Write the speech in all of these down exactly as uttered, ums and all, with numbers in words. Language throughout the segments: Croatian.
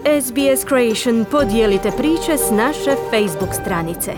S B S Creation podijelite priče s naše Facebook stranice.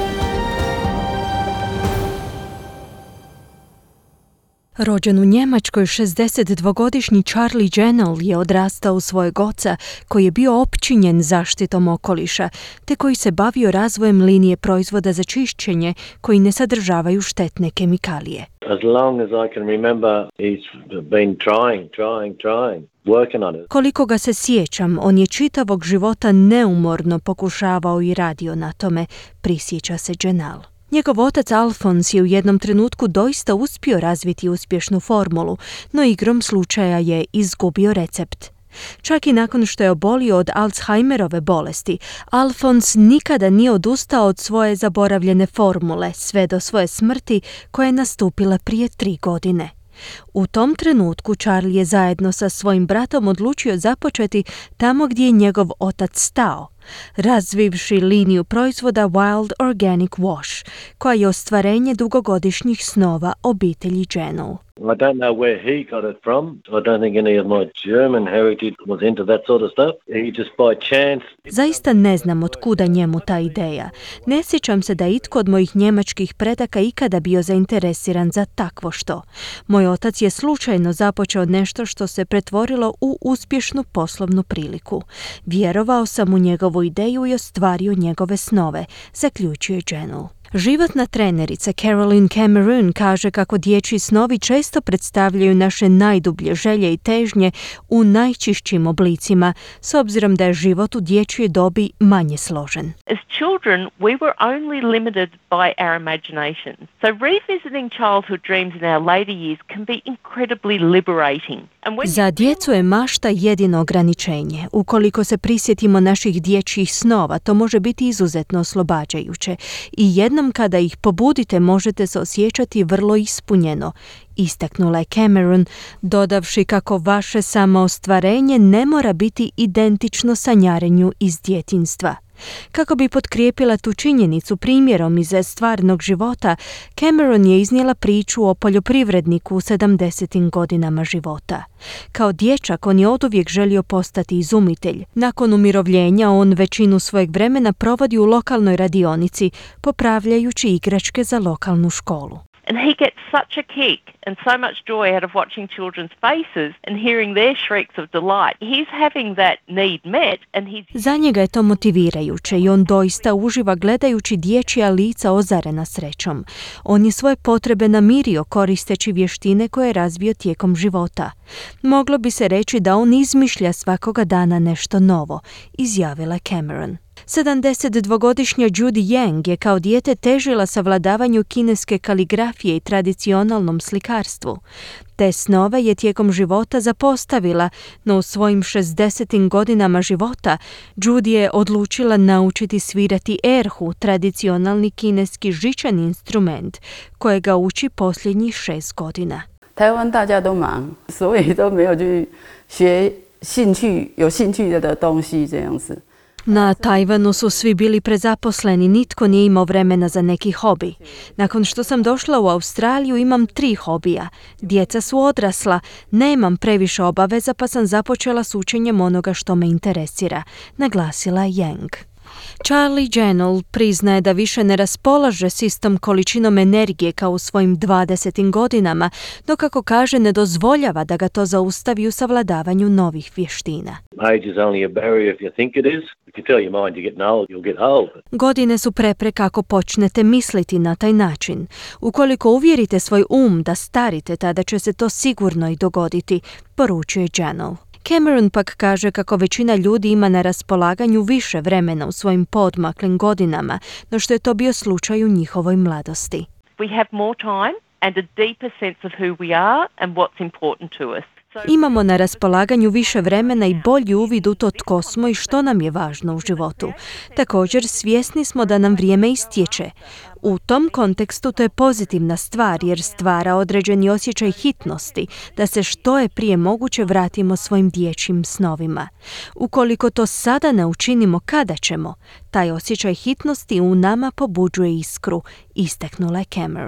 Rođen u Njemačkoj, šezdesetdvogodišnji Charlie Janel je odrastao u svojeg oca koji je bio opčinjen zaštitom okoliša, te koji se bavio razvojem linije proizvoda za čišćenje koji ne sadržavaju štetne kemikalije. As long as I can remember, he's been trying, trying, trying, working on it. Koliko ga se sjećam, on je čitavog života neumorno pokušavao i radio na tome, prisjeća se Janel. Njegov otac Alfons je u jednom trenutku doista uspio razviti uspješnu formulu, no igrom slučaja je izgubio recept. Čak i nakon što je obolio od Alzheimerove bolesti, Alfons nikada nije odustao od svoje zaboravljene formule sve do svoje smrti koja je nastupila prije tri godine. U tom trenutku Charlie je zajedno sa svojim bratom odlučio započeti tamo gdje je njegov otac stao, razvivši liniju proizvoda Wild Organic Wash, koja je ostvarenje dugogodišnjih snova obitelji Janel. I don't know where he got it from. I don't think any of my German heritage was into that sort of stuff. He just by chance... Zaista ne znam od kuda njemu ta ideja. Ne sjećam se da itko od mojih njemačkih predaka ikada bio zainteresiran za takvo što. Moj otac je slučajno započeo nešto što se pretvorilo u uspješnu poslovnu priliku. Vjerovao sam u njegovu ideju i ostvario njegove snove, zaključuje Janel. Životna trenerica Carolyn Cameron kaže kako dječji snovi često predstavljaju naše najdublje želje i težnje u najčišćim oblicima, s obzirom da je život u dječjoj dobi manje složen. As children, we were only limited by our imagination. So revisiting childhood dreams in our later years can be incredibly liberating. Za djecu je mašta jedino ograničenje. Ukoliko se prisjetimo naših dječjih snova, to može biti izuzetno oslobađajuće i jednom kada ih pobudite možete se osjećati vrlo ispunjeno, istaknula je Cameron, dodavši kako vaše samoostvarenje ne mora biti identično sanjarenju iz djetinjstva. Kako bi potkrijepila tu činjenicu primjerom iz stvarnog života, Cameron je iznijela priču o poljoprivredniku u sedamdesetim godinama života. Kao dječak on je oduvijek želio postati izumitelj. Nakon umirovljenja on većinu svojeg vremena provodi u lokalnoj radionici, popravljajući igračke za lokalnu školu. And he gets such a kick and so much joy out of watching children's faces and hearing their shrieks of delight. He's having that need met and he's... Za njega je to motivirajuće i on doista uživa gledajući dječja lica ozarena srećom. On je svoje potrebe namirio koristeći vještine koje je razvio tijekom života. Moglo bi se reći da on izmišlja svakoga dana nešto novo, izjavila Cameron. sedamdesetdvogodišnja Judy Yang je kao dijete težila savladavanju kineske kaligrafije i tradicionalnom slikarstvu. Te snove je tijekom života zapostavila, no u svojim šezdesetim godinama života Judy je odlučila naučiti svirati erhu, tradicionalni kineski žičani instrument, kojega uči posljednjih šest godina. 台湾大家都忙，所以都没有去学兴趣有兴趣的东西这样子。 Na Tajvanu su svi bili prezaposleni, nitko nije imao vremena za neki hobi. Nakon što sam došla u Australiju imam tri hobija. Djeca su odrasla, nemam previše obaveza pa sam započela s učenjem onoga što me interesira, naglasila je Yang. Charlie Janel priznaje da više ne raspolaže s istom količinom energije kao u svojim dvadesetim godinama, no kako kaže ne dozvoljava da ga to zaustavi u savladavanju novih vještina. Age is only a barrier if you think it is. If you tell your mind you're getting old, you'll get old. Godine su prepreka ako počnete misliti na taj način. Ukoliko uvjerite svoj um da starite, tada će se to sigurno i dogoditi, poručuje Janel. Cameron pak kaže kako većina ljudi ima na raspolaganju više vremena u svojim poodmaklim godinama, no što je to bio slučaj u njihovoj mladosti. We have more time and a deeper sense of who we are and what's important to us. Imamo na raspolaganju više vremena i bolji uvid u to tko smo i što nam je važno u životu. Također svjesni smo da nam vrijeme istječe. U tom kontekstu to je pozitivna stvar jer stvara određeni osjećaj hitnosti, da se što je prije moguće vratimo svojim dječjim snovima. Ukoliko to sada ne učinimo, kada ćemo? Taj osjećaj hitnosti u nama pobuđuje iskru, istaknula je Cameron.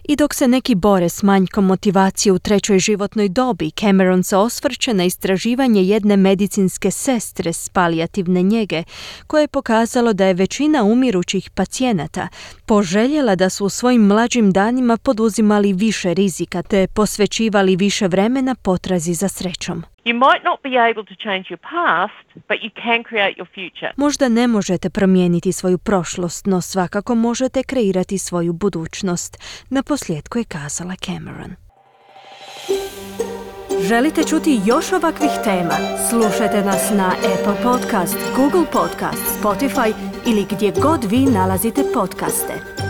I dok se neki bore s manjkom motivacije u trećoj životnoj dobi, Cameron se osvrće na istraživanje jedne medicinske sestre s palijativne njege, koje je pokazalo da je većina umirućih pacijenata poželjela da su u svojim mlađim danima poduzimali više rizika te posvećivali više vremena potrazi za srećom. You might not be able to change your past, but you can create your future. Možda ne možete promijeniti svoju prošlost, no svakako možete kreirati svoju budućnost, naposljetku je kazala Cameron. Želite čuti još ovakvih tema? Slušajte nas na Apple Podcast, Google Podcast, Spotify ili gdje god vi nalazite podcaste.